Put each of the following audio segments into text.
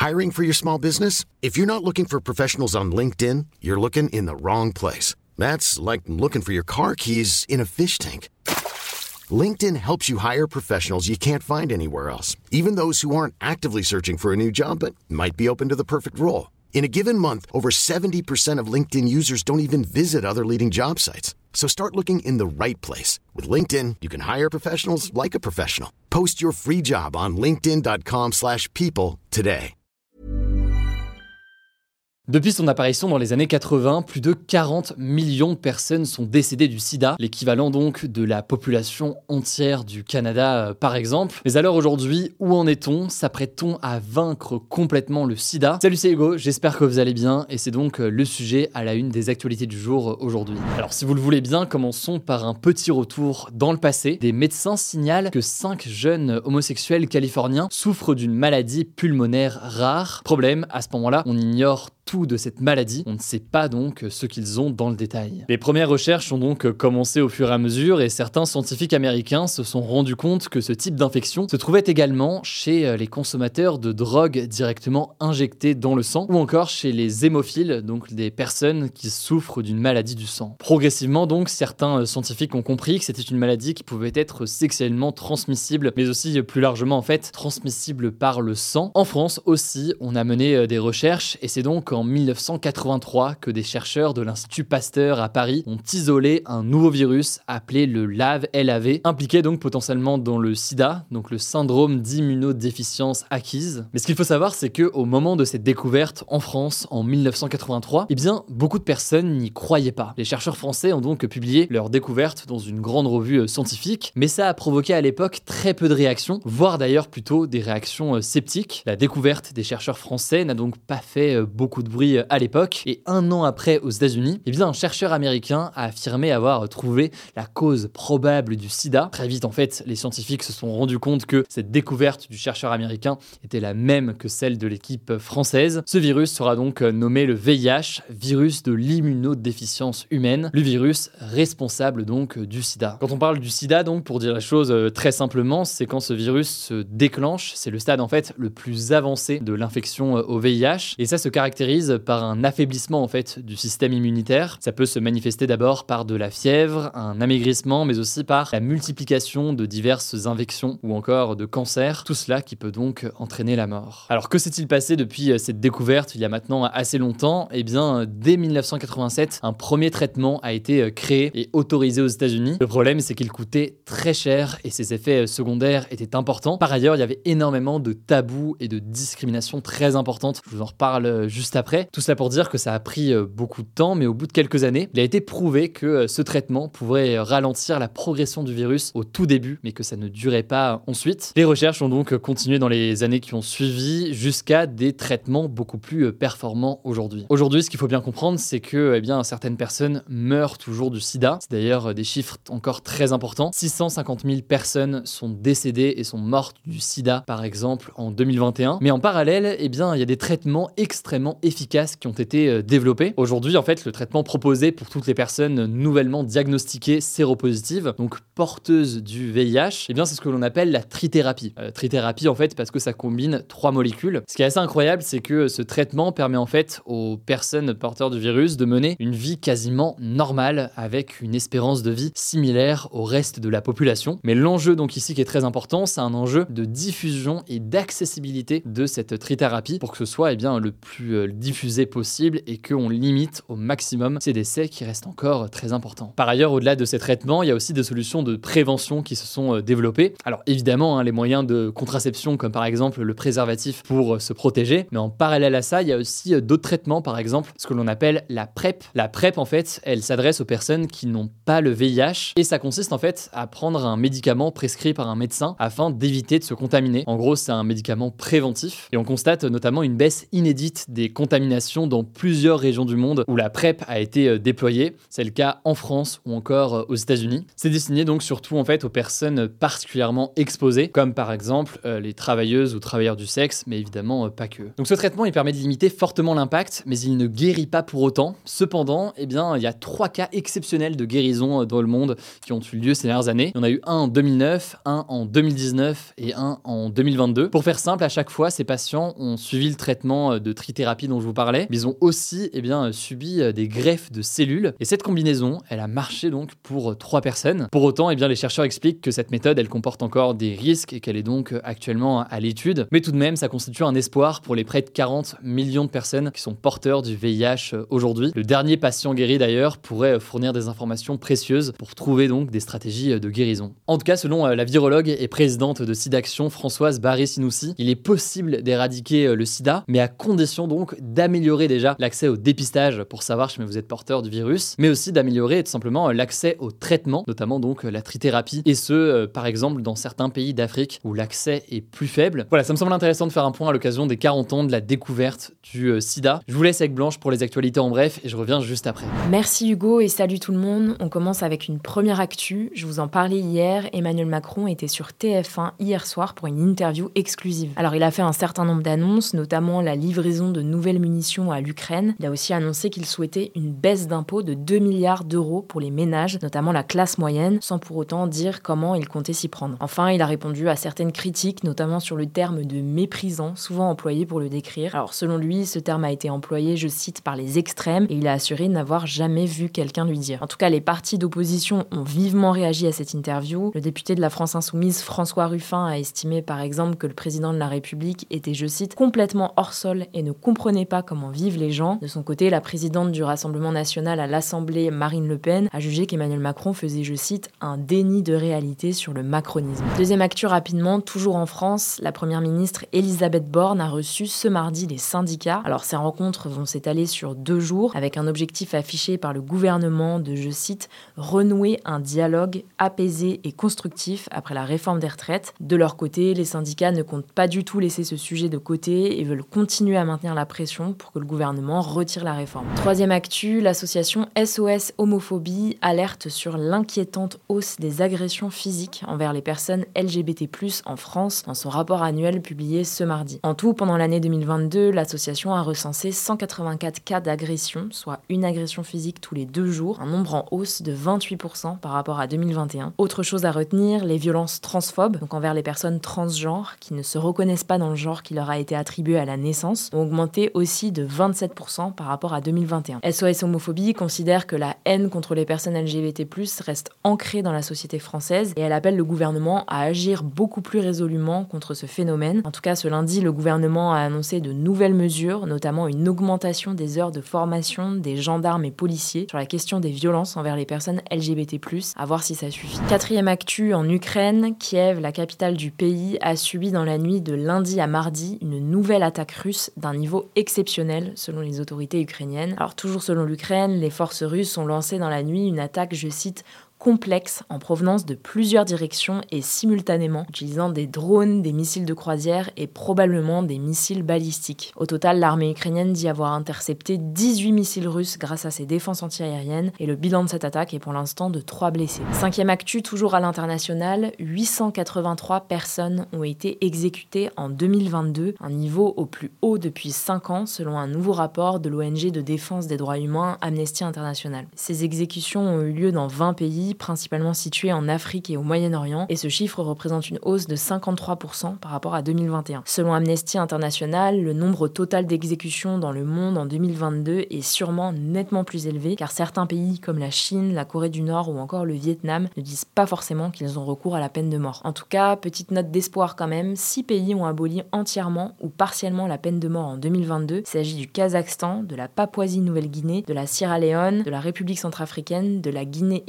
Hiring for your small business? If you're not looking for professionals on LinkedIn, you're looking in the wrong place. That's like looking for your car keys in a fish tank. LinkedIn helps you hire professionals you can't find anywhere else, even those who aren't actively searching for a new job but might be open to the perfect role. In a given month, over 70% of LinkedIn users don't even visit other leading job sites. So start looking in the right place. With LinkedIn, you can hire professionals like a professional. Post your free job on linkedin.com/people today. Depuis son apparition dans les années 80, plus de 40 millions de personnes sont décédées du sida, l'équivalent donc de la population entière du Canada par exemple. Mais alors aujourd'hui, où en est-on? S'apprête-t-on à vaincre complètement le sida? Salut, c'est Hugo, j'espère que vous allez bien et c'est donc le sujet à la une des actualités du jour aujourd'hui. Alors si vous le voulez bien, commençons par un petit retour dans le passé. Des médecins signalent que 5 jeunes homosexuels californiens souffrent d'une maladie pulmonaire rare. Problème, à ce moment-là, on ignore tout de cette maladie. On ne sait pas donc ce qu'ils ont dans le détail. Les premières recherches ont donc commencé au fur et à mesure et certains scientifiques américains se sont rendus compte que ce type d'infection se trouvait également chez les consommateurs de drogues directement injectées dans le sang ou encore chez les hémophiles, donc des personnes qui souffrent d'une maladie du sang. Progressivement donc, certains scientifiques ont compris que c'était une maladie qui pouvait être sexuellement transmissible, mais aussi plus largement en fait transmissible par le sang. En France aussi, on a mené des recherches et c'est donc en 1983 que des chercheurs de l'Institut Pasteur à Paris ont isolé un nouveau virus appelé le LAV, impliqué donc potentiellement dans le sida, donc le syndrome d'immunodéficience acquise. Mais ce qu'il faut savoir, c'est qu'au moment de cette découverte en France en 1983, eh bien, beaucoup de personnes n'y croyaient pas. Les chercheurs français ont donc publié leur découverte dans une grande revue scientifique, mais ça a provoqué à l'époque très peu de réactions, voire d'ailleurs plutôt des réactions sceptiques. La découverte des chercheurs français n'a donc pas fait beaucoup de bruit à l'époque, et un an après aux États-Unis, eh bien un chercheur américain a affirmé avoir trouvé la cause probable du sida. Très vite en fait, les scientifiques se sont rendus compte que cette découverte du chercheur américain était la même que celle de l'équipe française. Ce virus sera donc nommé le VIH, virus de l'immunodéficience humaine, le virus responsable donc du sida. Quand on parle du sida donc, pour dire la chose très simplement, c'est quand ce virus se déclenche, c'est le stade en fait le plus avancé de l'infection au VIH, et ça se caractérise par un affaiblissement en fait du système immunitaire. Ça peut se manifester d'abord par de la fièvre, un amaigrissement, mais aussi par la multiplication de diverses infections ou encore de cancers. Tout cela qui peut donc entraîner la mort. Alors que s'est-il passé depuis cette découverte il y a maintenant assez longtemps? Eh bien, dès 1987, un premier traitement a été créé et autorisé aux États-Unis. Le problème, c'est qu'il coûtait très cher et ses effets secondaires étaient importants. Par ailleurs, il y avait énormément de tabous et de discriminations très importantes. Je vous en reparle juste après. Tout cela pour dire que ça a pris beaucoup de temps, mais au bout de quelques années, il a été prouvé que ce traitement pouvait ralentir la progression du virus au tout début, mais que ça ne durait pas ensuite. Les recherches ont donc continué dans les années qui ont suivi jusqu'à des traitements beaucoup plus performants aujourd'hui. Aujourd'hui, ce qu'il faut bien comprendre, c'est que certaines personnes meurent toujours du sida. C'est d'ailleurs des chiffres encore très importants. 650 000 personnes sont décédées et sont mortes du sida, par exemple, en 2021. Mais en parallèle, il y a des traitements extrêmement efficaces qui ont été développés. Aujourd'hui, en fait, le traitement proposé pour toutes les personnes nouvellement diagnostiquées séropositives, donc porteuses du VIH, c'est ce que l'on appelle la trithérapie. Trithérapie, en fait, parce que ça combine 3 molécules. Ce qui est assez incroyable, c'est que ce traitement permet en fait aux personnes porteurs du virus de mener une vie quasiment normale avec une espérance de vie similaire au reste de la population. Mais l'enjeu donc ici qui est très important, c'est un enjeu de diffusion et d'accessibilité de cette trithérapie pour que ce soit le plus diffusé possible et qu'on limite au maximum ces décès qui restent encore très importants. Par ailleurs, au-delà de ces traitements, il y a aussi des solutions de prévention qui se sont développées. Alors évidemment, les moyens de contraception comme par exemple le préservatif pour se protéger, mais en parallèle à ça, il y a aussi d'autres traitements, par exemple ce que l'on appelle la PrEP. La PrEP, en fait, elle s'adresse aux personnes qui n'ont pas le VIH et ça consiste en fait à prendre un médicament prescrit par un médecin afin d'éviter de se contaminer. En gros, c'est un médicament préventif et on constate notamment une baisse inédite des contaminations contamination dans plusieurs régions du monde où la PrEP a été déployée. C'est le cas en France ou encore aux États-Unis. C'est destiné donc surtout en fait aux personnes particulièrement exposées, comme par exemple les travailleuses ou travailleurs du sexe, mais évidemment pas que. Donc ce traitement il permet de limiter fortement l'impact, mais il ne guérit pas pour autant. Cependant, il y a 3 cas exceptionnels de guérison dans le monde qui ont eu lieu ces dernières années. Il y en a eu un en 2009, un en 2019 et un en 2022. Pour faire simple, à chaque fois, ces patients ont suivi le traitement de trithérapie dont je vous parlais, mais ils ont aussi subi des greffes de cellules. Et cette combinaison, elle a marché donc pour 3 personnes. Pour autant, les chercheurs expliquent que cette méthode, elle comporte encore des risques et qu'elle est donc actuellement à l'étude. Mais tout de même, ça constitue un espoir pour les près de 40 millions de personnes qui sont porteurs du VIH aujourd'hui. Le dernier patient guéri d'ailleurs pourrait fournir des informations précieuses pour trouver donc des stratégies de guérison. En tout cas, selon la virologue et présidente de SIDAction, Françoise Barré-Sinoussi, il est possible d'éradiquer le sida, mais à condition donc d'améliorer déjà l'accès au dépistage pour savoir si vous êtes porteur du virus, mais aussi d'améliorer tout simplement l'accès au traitement, notamment donc la trithérapie, et ce, par exemple, dans certains pays d'Afrique où l'accès est plus faible. Voilà, ça me semble intéressant de faire un point à l'occasion des 40 ans de la découverte du sida. Je vous laisse avec Blanche pour les actualités en bref et je reviens juste après. Merci Hugo et salut tout le monde. On commence avec une première actu. Je vous en parlais hier, Emmanuel Macron était sur TF1 hier soir pour une interview exclusive. Alors il a fait un certain nombre d'annonces, notamment la livraison de nouvelles munitions à l'Ukraine. Il a aussi annoncé qu'il souhaitait une baisse d'impôts de 2 milliards d'euros pour les ménages, notamment la classe moyenne, sans pour autant dire comment il comptait s'y prendre. Enfin, il a répondu à certaines critiques, notamment sur le terme de méprisant, souvent employé pour le décrire. Alors selon lui, ce terme a été employé, je cite, par les extrêmes, et il a assuré n'avoir jamais vu quelqu'un lui dire. En tout cas, les partis d'opposition ont vivement réagi à cette interview. Le député de la France Insoumise, François Ruffin, a estimé par exemple que le président de la République était, je cite, complètement hors sol et ne comprenait pas comment vivent les gens. De son côté, la présidente du Rassemblement national à l'Assemblée, Marine Le Pen, a jugé qu'Emmanuel Macron faisait, je cite, un déni de réalité sur le macronisme. Deuxième actu rapidement, toujours en France, la première ministre Elisabeth Borne a reçu ce mardi les syndicats. Alors ces rencontres vont s'étaler sur 2 jours avec un objectif affiché par le gouvernement de, je cite, renouer un dialogue apaisé et constructif après la réforme des retraites. De leur côté, les syndicats ne comptent pas du tout laisser ce sujet de côté et veulent continuer à maintenir la pression pour que le gouvernement retire la réforme. Troisième actu, l'association SOS Homophobie alerte sur l'inquiétante hausse des agressions physiques envers les personnes LGBT+ en France dans son rapport annuel publié ce mardi. En tout, pendant l'année 2022, l'association a recensé 184 cas d'agression, soit une agression physique tous les 2 jours, un nombre en hausse de 28% par rapport à 2021. Autre chose à retenir, les violences transphobes, donc envers les personnes transgenres qui ne se reconnaissent pas dans le genre qui leur a été attribué à la naissance, ont augmenté aussi de 27% par rapport à 2021. SOS Homophobie considère que la haine contre les personnes LGBT+ reste ancrée dans la société française et elle appelle le gouvernement à agir beaucoup plus résolument contre ce phénomène. En tout cas, ce lundi, le gouvernement a annoncé de nouvelles mesures, notamment une augmentation des heures de formation des gendarmes et policiers sur la question des violences envers les personnes LGBT+, à voir si ça suffit. Quatrième actu, en Ukraine, Kiev, la capitale du pays, a subi dans la nuit de lundi à mardi une nouvelle attaque russe d'un niveau exceptionnel selon les autorités ukrainiennes. Alors toujours selon l'Ukraine, les forces russes ont lancé dans la nuit une attaque, je cite, complexe en provenance de plusieurs directions et simultanément, utilisant des drones, des missiles de croisière et probablement des missiles balistiques. Au total, l'armée ukrainienne dit avoir intercepté 18 missiles russes grâce à ses défenses antiaériennes et le bilan de cette attaque est pour l'instant de 3 blessés. Cinquième actu, toujours à l'international, 883 personnes ont été exécutées en 2022, un niveau au plus haut depuis 5 ans selon un nouveau rapport de l'ONG de défense des droits humains Amnesty International. Ces exécutions ont eu lieu dans 20 pays, principalement situés en Afrique et au Moyen-Orient, et ce chiffre représente une hausse de 53% par rapport à 2021. Selon Amnesty International, le nombre total d'exécutions dans le monde en 2022 est sûrement nettement plus élevé, car certains pays comme la Chine, la Corée du Nord ou encore le Vietnam ne disent pas forcément qu'ils ont recours à la peine de mort. En tout cas, petite note d'espoir quand même, 6 pays ont aboli entièrement ou partiellement la peine de mort en 2022. Il s'agit du Kazakhstan, de la Papouasie-Nouvelle-Guinée, de la Sierra Leone, de la République centrafricaine, de la Guinée équatoriale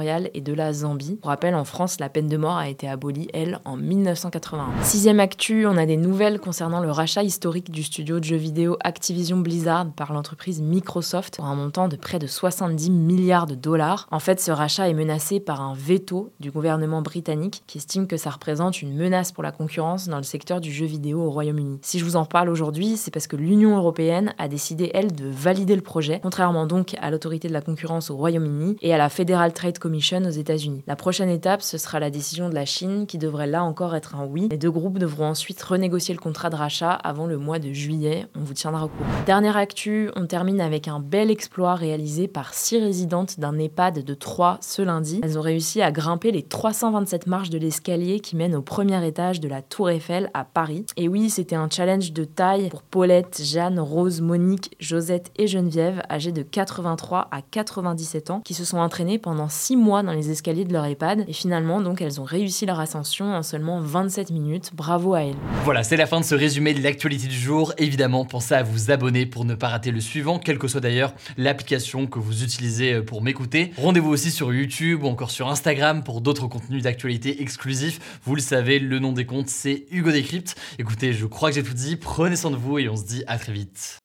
équatoriale et de la Zambie. Pour rappel, en France, la peine de mort a été abolie, elle, en 1981. Sixième actu, on a des nouvelles concernant le rachat historique du studio de jeux vidéo Activision Blizzard par l'entreprise Microsoft pour un montant de près de 70 milliards de dollars. En fait, ce rachat est menacé par un veto du gouvernement britannique qui estime que ça représente une menace pour la concurrence dans le secteur du jeu vidéo au Royaume-Uni. Si je vous en parle aujourd'hui, c'est parce que l'Union européenne a décidé, elle, de valider le projet, contrairement donc à l'autorité de la concurrence au Royaume-Uni et à la Federal Trade Commission aux États-Unis. La prochaine étape, ce sera la décision de la Chine qui devrait là encore être un oui. Les deux groupes devront ensuite renégocier le contrat de rachat avant le mois de juillet. On vous tiendra au courant. Dernière actu, on termine avec un bel exploit réalisé par 6 résidentes d'un EHPAD de Troyes ce lundi. Elles ont réussi à grimper les 327 marches de l'escalier qui mène au premier étage de la Tour Eiffel à Paris. Et oui, c'était un challenge de taille pour Paulette, Jeanne, Rose, Monique, Josette et Geneviève, âgées de 83 à 97 ans, qui se sont entraînées pendant 6 mois dans les escaliers de leur EHPAD. Et finalement, donc, elles ont réussi leur ascension en seulement 27 minutes. Bravo à elles. Voilà, c'est la fin de ce résumé de l'actualité du jour. Évidemment, pensez à vous abonner pour ne pas rater le suivant, quelle que soit d'ailleurs l'application que vous utilisez pour m'écouter. Rendez-vous aussi sur YouTube ou encore sur Instagram pour d'autres contenus d'actualité exclusifs. Vous le savez, le nom des comptes, c'est Hugo Décrypte. Écoutez, je crois que j'ai tout dit. Prenez soin de vous et on se dit à très vite.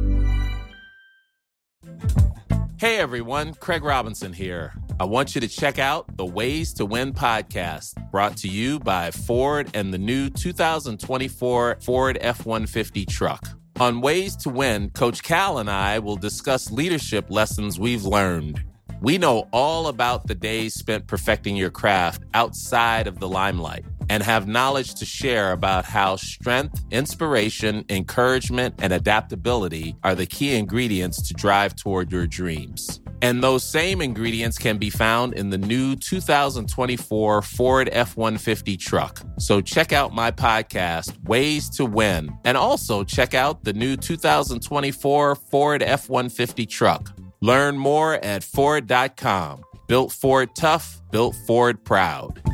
Hey everyone, Craig Robinson here. I want you to check out the Ways to Win podcast, brought to you by Ford and the new 2024 Ford F-150 truck. On Ways to Win, Coach Cal and I will discuss leadership lessons we've learned. We know all about the days spent perfecting your craft outside of the limelight and have knowledge to share about how strength, inspiration, encouragement, and adaptability are the key ingredients to drive toward your dreams. And those same ingredients can be found in the new 2024 Ford F-150 truck. So check out my podcast, Ways to Win, and also check out the new 2024 Ford F-150 truck. Learn more at Ford.com. Built Ford tough, built Ford proud.